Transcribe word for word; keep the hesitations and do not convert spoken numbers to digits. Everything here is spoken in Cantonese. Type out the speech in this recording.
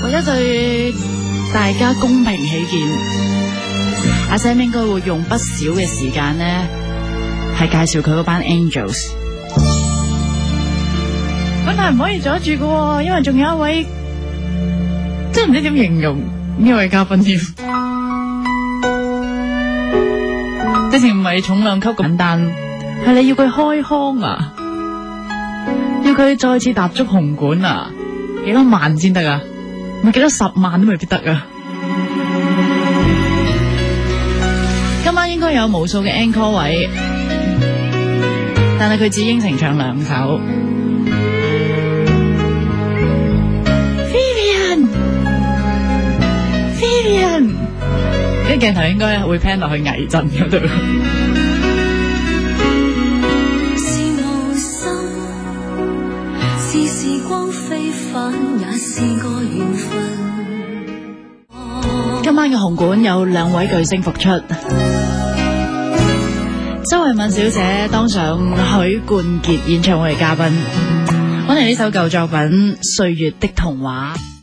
為咗對大家公平起見，阿 Sam 應該會用不少嘅時間呢，係介紹佢嗰班 Angels。咁但係唔可以阻住㗎，因為仲有一位，真係唔知點形容呢位嘉賓添。之前唔係重量級咁簡單，係你要佢開腔啊，要佢再次踏足紅館啊，幾多萬先得啊？咪幾多十萬都未必得啊！今晚應該有無數嘅 encore 位，但係佢只應承唱兩首。Vivian，Vivian， 啲鏡頭應該會 pan 落去危陣嗰度。 是無心，是時光飛返，也是個緣分。 今晚嘅紅館有兩位巨星復出，周慧敏小姐當上許冠傑演唱會嘅嘉賓，揾嚟呢首舊作品《歲月的童話》。